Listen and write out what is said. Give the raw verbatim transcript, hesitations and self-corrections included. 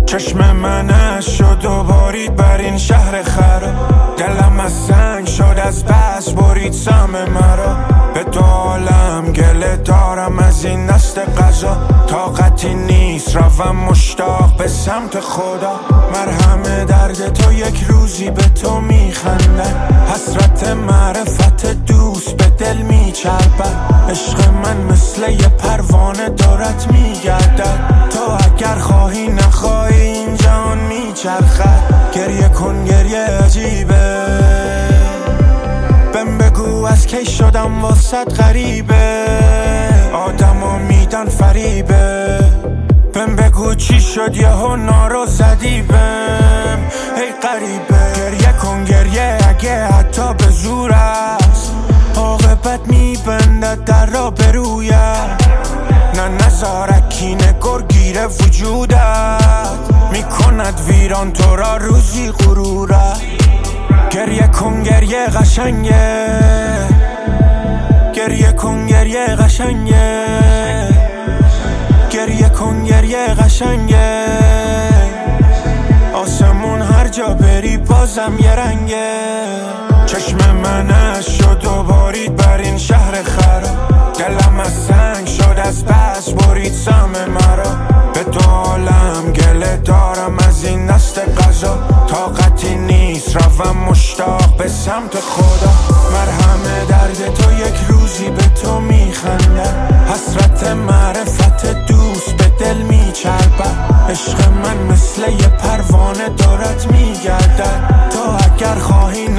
چشم من شد و بارید بر این شهر خراب. دلم از سنگ شد از بس برید سم مرا. به دو عالم گله دارم از این دست قضا. طاقتی نیست روم مشتاق به سمت خدا. مرهم درد تو یک روزی به تو میخندن. حسرت معرفت دوست به دل میچربد. عشق من مثل یه پروانه دارت میگردد. تو اگر خواهی نخواهی این جهان میچرخد. گریه کن گریه عجیبه. بهم بگو از کی شدم واسط غریبه. آدمو میدن فریبه. بهم بگو چی شد یهو نارو زدی بهم. ای غریبه گریه کن گریه اگه حتی به زور است. عاقبت میبندد در را بروید. نه نزارکینه گرگیره وجودت. میکند ویران تو را روزی غرورت. گریه کن گریه قشنگه. گریه کن گریه قشنگه. گریه کن گریه قشنگه. آسمون هر جا بری بازم یه رنگه. چشم من شد و بارید بر این شهر خراب. دلم از سنگ شد از بس برید سم مرا. به دو عالم گله دارم از این دست قضا. طاقتی نیست روم مشتاق به سمت خدا. مرهم درد تو یک روزی به تو میخندن. حسرت معرفت دوست به دل میچربد. عشق من مثل یه پروانه دارت میگردد. تو اگر خواهی